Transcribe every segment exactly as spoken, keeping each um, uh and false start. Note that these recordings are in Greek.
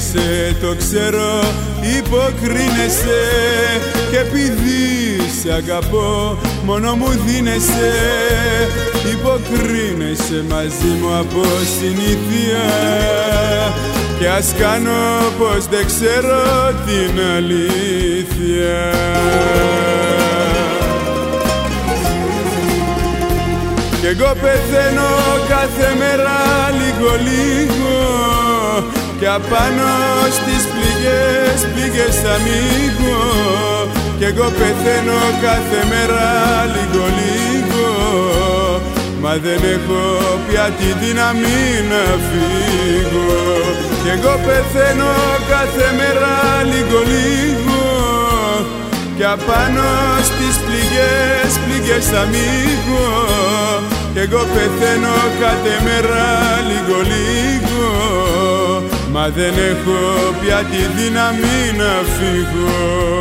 κρίνεσαι, το ξέρω, υποκρίνεσαι. Και επειδή σ' αγαπώ μόνο μου δίνεσαι. Υποκρίνεσαι μαζί μου από συνήθεια. Κι ας κάνω πως δεν ξέρω την αλήθεια. Κι εγώ πεθαίνω κάθε μέρα λίγο λίγο. Κι απάνω στις πληγές, πληγές θα μίγω. Κι εγώ πεθαίνω κάθε μέρα λίγο λίγο. Μα δεν έχω πια τη δύναμη να φύγω. Κι εγώ πεθαίνω κάθε μέρα λίγο λίγο. Κι απάνω στις πληγές, πληγές θα μίγω. Κι εγώ πεθαίνω κάθε μέρα λίγο λίγο. Μα δεν έχω πια τη δύναμη να φύγω.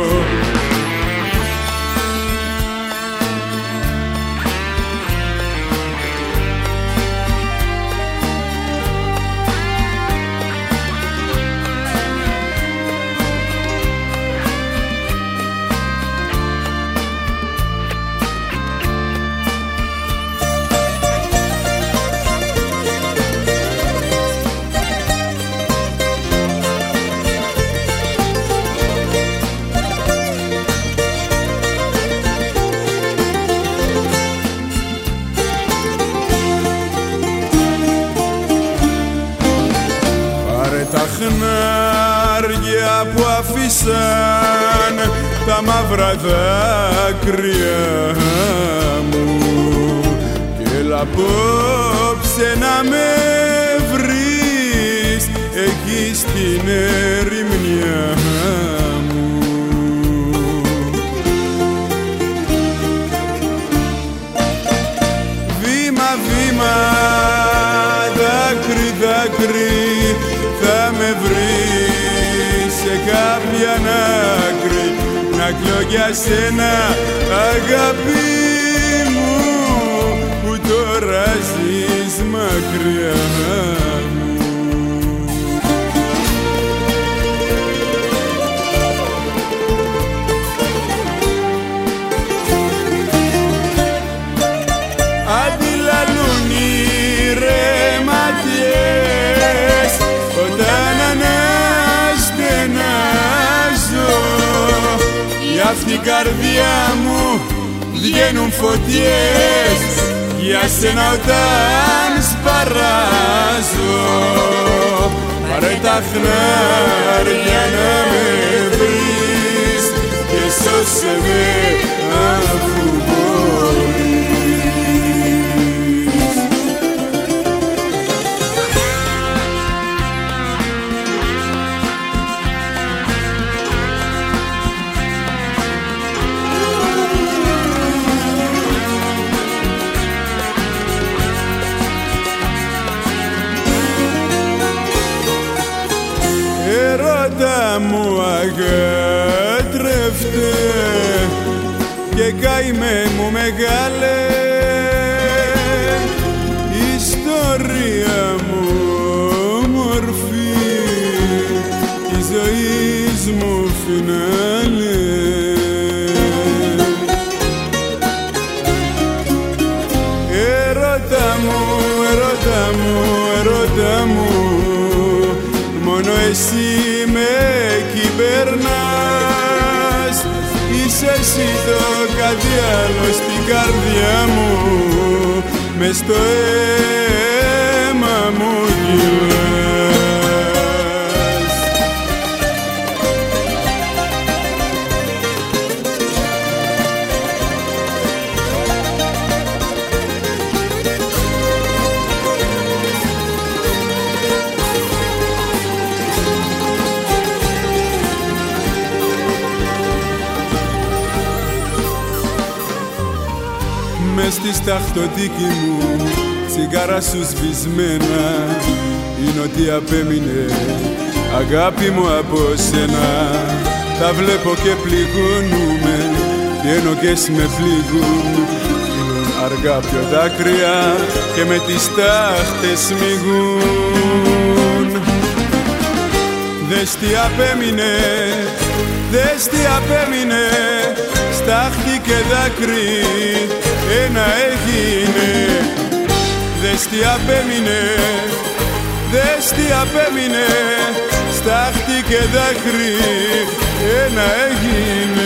Τα χνάρια που αφήσαν τα μαύρα δάκρυα μου. Κι έλα απόψε να με βρεις εκεί στην ερημιά μου. Βήμα, βήμα, δάκρυ, δάκρυ, θα με βρεις σε κάποια άκρη. Να κλαίω για σένα αγάπη μου, που τώρα ζεις μακριά μου. Αντιλαλούν οι ρεματιές όταν αναστενάζω. Για αυτή η καρδιά μου βγαίνουν φωτιές, για σένα όταν σπαράζω. Πάρε τα χνάρια να με βρεις και σώσε με αφού μπορείς. Ερώτα μου αγάτρευτε και καημέ μου μεγάλε, ιστορία μου μορφή, η ζωής μου φινάλε. Ερώτα μου, ερώτα μου, ερώτα μου, μόνο εσύ με κυβερνάς. Είσαι εσύ το κάτι άλλο στην καρδιά μου, μες στο αίμα μου κυλάς. Μες στη σταχτωτική μου τσιγάρα σου σβησμένα είναι ότι απέμεινε αγάπη μου από σένα. Τα βλέπω και πληγώνουμε, βγαίνω και με πληγούν. Γίνουν αργά πιο δάκρυα και με τις τάχτες μηγούν. Δες τι απέμεινε, δες τι απέμεινε, στάχτη και δάκρυ ένα έγινε. Δες τι απέμεινε, δες τι απέμεινε, στάχτη και δάκρυ ένα έγινε.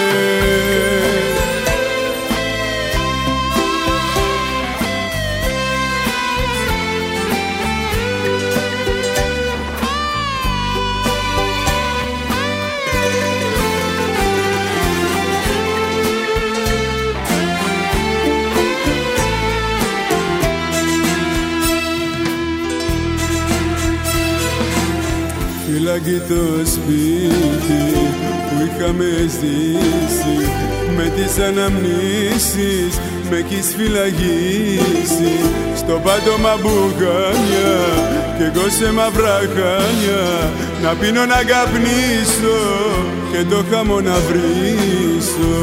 Φυλάκι το σπίτι που είχαμε ζήσει, με τις αναμνήσεις με έχεις φυλαγίσει. Στο πάτωμα μπουκάνια κι εγώ σε μαύρα χάνια, να πίνω να καπνίσω και το χαμό να βρίσω.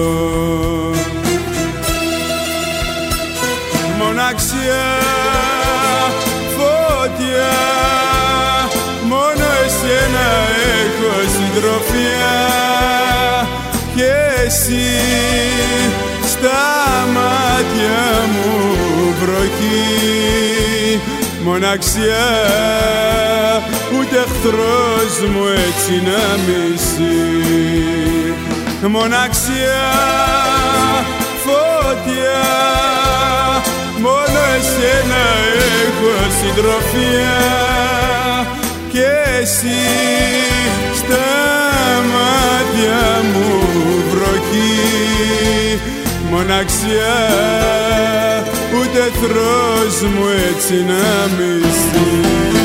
Μοναξιά, φώτια, μόνο εσένα έχω συντροφιά, και εσύ στα μάτια μου βροχή. Μοναξιά, ούτε εχθρός μου έτσι να μισεί. Μοναξιά, φώτια, μόνο εσένα έχω συντροφιά, και εσύ στα μάτια μου βροχή. Μοναξιά, ούτε εχθρός μου έτσι να μισεί.